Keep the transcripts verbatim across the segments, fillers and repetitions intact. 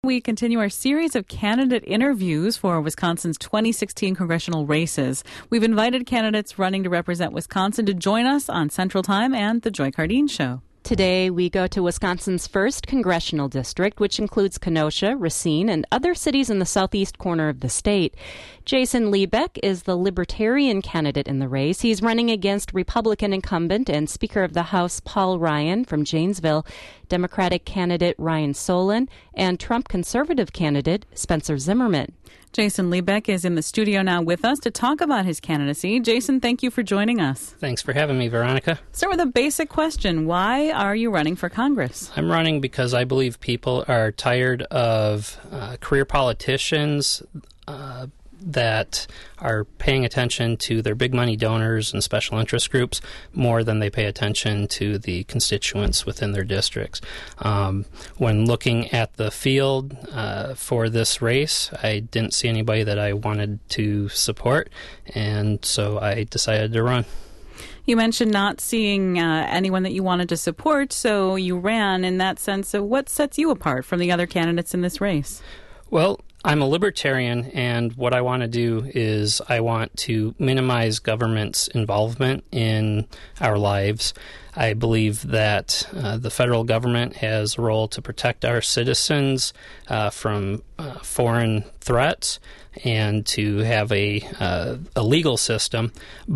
We continue our series of candidate interviews for Wisconsin's twenty sixteen congressional races. We've invited candidates running to represent Wisconsin to join us on Central Time and The Joy Cardine Show. Today, we go to Wisconsin's first congressional district, which includes Kenosha, Racine, and other cities in the southeast corner of the state. Jason Liebeck is the Libertarian candidate in the race. He's running against Republican incumbent and Speaker of the House Paul Ryan from Janesville, Democratic candidate Ryan Solon, and Trump conservative candidate Spencer Zimmerman. Jason Liebeck is in the studio now with us to talk about his candidacy. Jason, thank you for joining us. Thanks for having me, Veronica. Start with a basic question. Why are you running for Congress? I'm running because I believe people are tired of uh, career politicians uh, that are paying attention to their big money donors and special interest groups more than they pay attention to the constituents within their districts. Um, when looking at the field uh, for this race, I didn't see anybody that I wanted to support, and so I decided to run. You mentioned not seeing uh, anyone that you wanted to support, so you ran in that sense. So what sets you apart from the other candidates in this race? Well, I'm a libertarian, and what I want to do is I want to minimize government's involvement in our lives. I believe that uh, the federal government has a role to protect our citizens uh, from uh, foreign threats and to have a, uh, a legal system.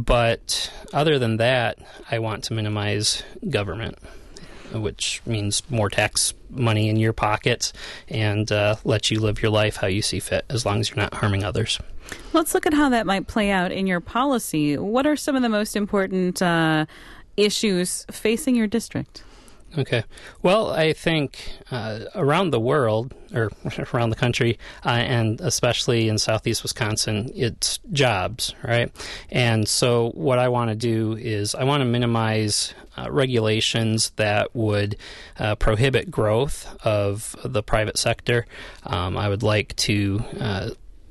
But other than that, I want to minimize government, which means more tax money in your pockets and uh, let you live your life how you see fit, as long as you're not harming others. Let's look at how that might play out in your policy. What are some of the most important uh, issues facing your district? Okay. Well, I think uh, around the world, or around the country, uh, and especially in southeast Wisconsin, it's jobs, right? And so what I want to do is I want to minimize uh, regulations that would uh, prohibit growth of the private sector. Um, I would like to uh,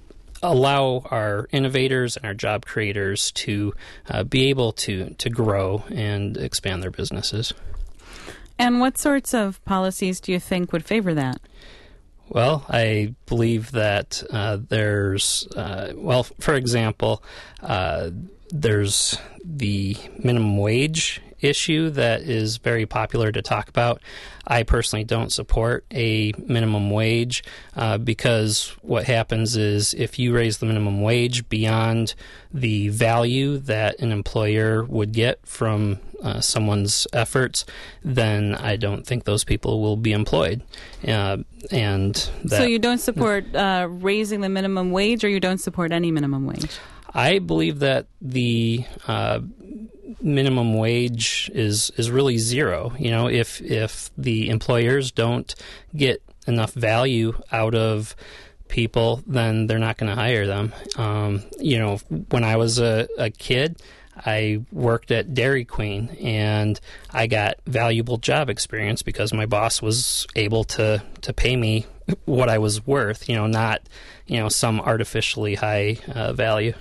allow our innovators and our job creators to uh, be able to, to grow and expand their businesses. And what sorts of policies do you think would favor that? Well, I believe that uh, there's, uh, well, for example, uh, there's the minimum wage issue that is very popular to talk about. I personally don't support a minimum wage uh, because what happens is if you raise the minimum wage beyond the value that an employer would get from uh, someone's efforts, then I don't think those people will be employed. Uh, and that, so you don't support uh, raising the minimum wage, or you don't support any minimum wage? I believe that the uh, minimum wage is is really zero. You know, if if the employers don't get enough value out of people, then they're not going to hire them. Um, you know, when I was a, a kid, I worked at Dairy Queen, and I got valuable job experience because my boss was able to, to pay me what I was worth, you know, not, you know, some artificially high uh, value.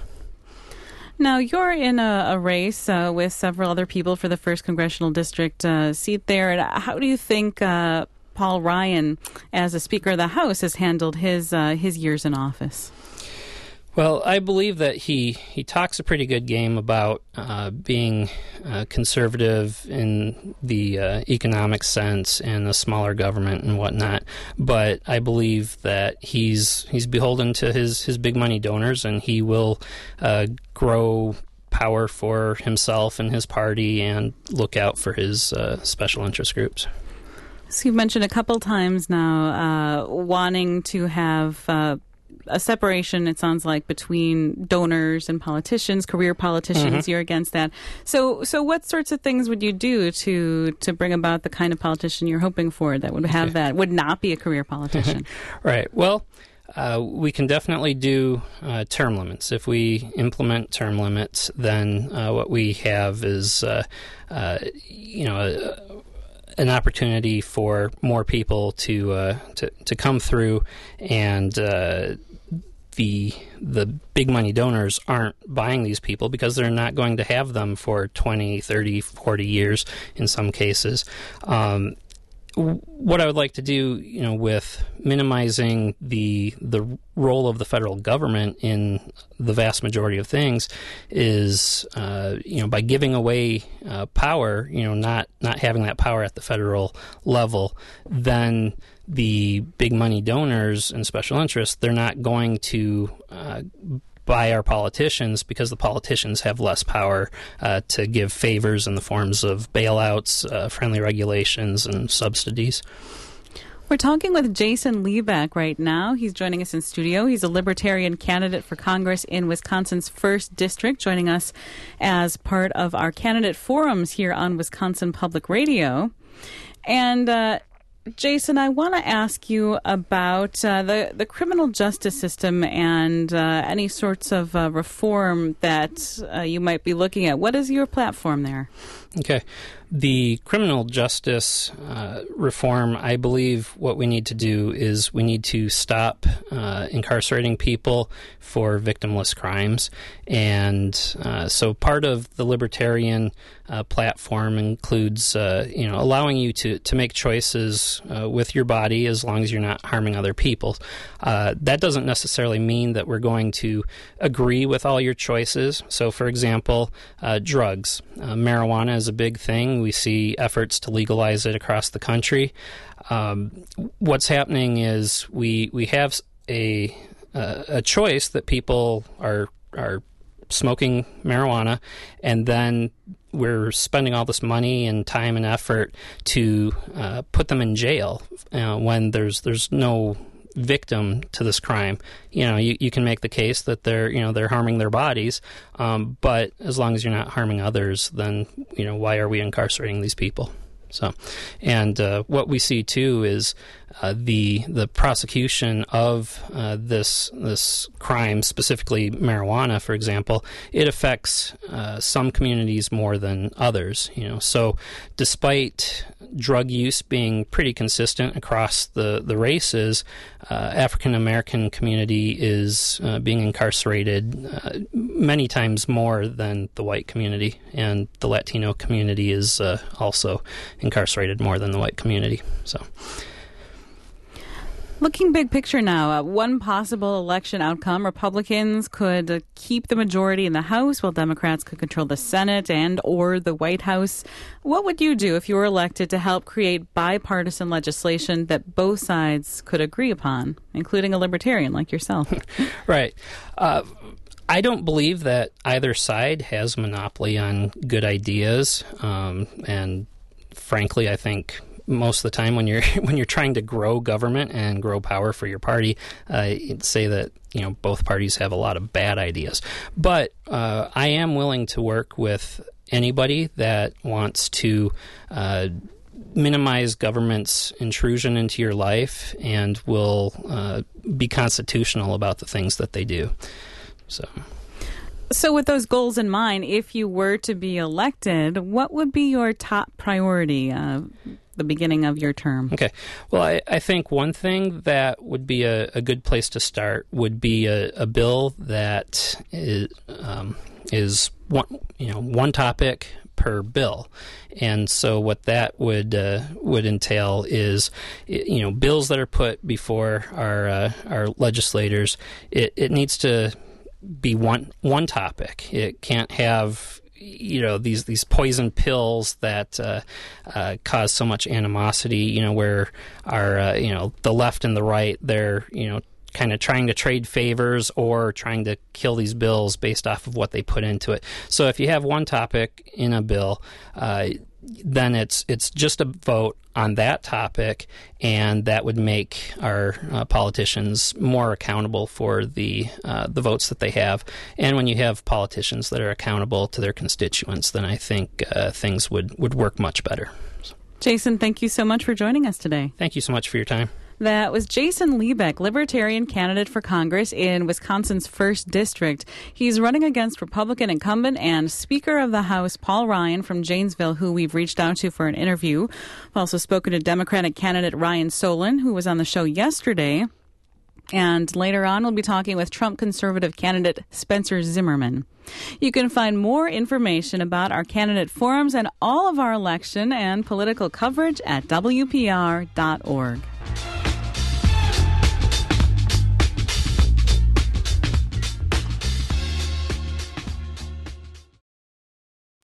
Now, you're in a, a race uh, with several other people for the first congressional district uh, seat there. How do you think uh, Paul Ryan, as a Speaker of the House, has handled his uh, his years in office? Well, I believe that he, he talks a pretty good game about uh, being uh, conservative in the uh, economic sense and a smaller government and whatnot. But I believe that he's he's beholden to his, his big money donors, and he will uh, grow power for himself and his party and look out for his uh, special interest groups. So you've mentioned a couple times now uh, wanting to have Uh, a separation, it sounds like, between donors and politicians, career politicians. Mm-hmm. You're against that. So so what sorts of things would you do to to bring about the kind of politician you're hoping for that would have that, would not be a career politician? Right. Well, uh, we can definitely do uh, term limits. If we implement term limits, then uh, what we have is, uh, uh, you know, a, an opportunity for more people to uh, to, to come through, and uh, the the big money donors aren't buying these people because they're not going to have them for twenty, thirty, forty years in some cases. Um, what I would like to do, you know, with minimizing the the role of the federal government in the vast majority of things is, uh, you know, by giving away uh, power, you know, not not having that power at the federal level, then the big money donors and special interests, they're not going to uh, by our politicians because the politicians have less power uh, to give favors in the forms of bailouts, uh, friendly regulations, and subsidies. We're talking with Jason Liebeck right now. He's joining us in studio. He's a Libertarian candidate for Congress in Wisconsin's first District, joining us as part of our candidate forums here on Wisconsin Public Radio. And uh, Jason, I want to ask you about uh, the, the criminal justice system and uh, any sorts of uh, reform that uh, you might be looking at. What is your platform there? Okay. The criminal justice uh, reform, I believe what we need to do is we need to stop uh, incarcerating people for victimless crimes. And uh, so part of the Libertarian uh, platform includes, uh, you know, allowing you to, to make choices uh, with your body as long as you're not harming other people. Uh, that doesn't necessarily mean that we're going to agree with all your choices. So, for example, uh, drugs. Uh, marijuana is a big thing. We see efforts to legalize it across the country. Um, what's happening is we we have a uh, a choice that people are are smoking marijuana, and then we're spending all this money and time and effort to uh, put them in jail uh, when there's there's no victim to this crime. You know, you, you can make the case that they're, you know, they're harming their bodies, um, but as long as you're not harming others, then, you know, why are we incarcerating these people? So, and uh, what we see too is uh, the the prosecution of uh, this this crime, specifically marijuana, for example, it affects uh, some communities more than others. You know, so despite drug use being pretty consistent across the the races, uh, African American community is uh, being incarcerated uh, many times more than the white community, and the Latino community is uh, also incarcerated more than the white community. So, looking big picture now, uh, one possible election outcome: Republicans could uh, keep the majority in the House, while Democrats could control the Senate and or the White House. What would you do if you were elected to help create bipartisan legislation that both sides could agree upon, including a libertarian like yourself? Right. Uh, I don't believe that either side has a monopoly on good ideas, um, and frankly, I think most of the time when you're when you're trying to grow government and grow power for your party, uh, you'd say that, you know, both parties have a lot of bad ideas. But uh, I am willing to work with anybody that wants to uh, minimize government's intrusion into your life and will uh, be constitutional about the things that they do. So. So with those goals in mind, if you were to be elected, what would be your top priority uh, the beginning of your term? Okay. Well, I, I think one thing that would be a, a good place to start would be a, a bill that is, um, is one, you know, one topic per bill. And so what that would uh, would entail is, you know, bills that are put before our uh, our legislators, it, it needs to be one one topic. It can't have, you know, these these poison pills that uh, uh, cause so much animosity. You know, where our uh, you know the left and the right, they're, you know, kind of trying to trade favors or trying to kill these bills based off of what they put into it. So if you have one topic in a bill, uh, then it's it's just a vote on that topic, and that would make our uh, politicians more accountable for the uh, the votes that they have. And when you have politicians that are accountable to their constituents, then I think uh, things would, would work much better. Jason, thank you so much for joining us today. Thank you so much for your time. That was Jason Liebeck, Libertarian candidate for Congress in Wisconsin's first District. He's running against Republican incumbent and Speaker of the House Paul Ryan from Janesville, who we've reached out to for an interview. We've also spoken to Democratic candidate Ryan Solon, who was on the show yesterday. And later on, we'll be talking with Trump conservative candidate Spencer Zimmerman. You can find more information about our candidate forums and all of our election and political coverage at W P R dot org.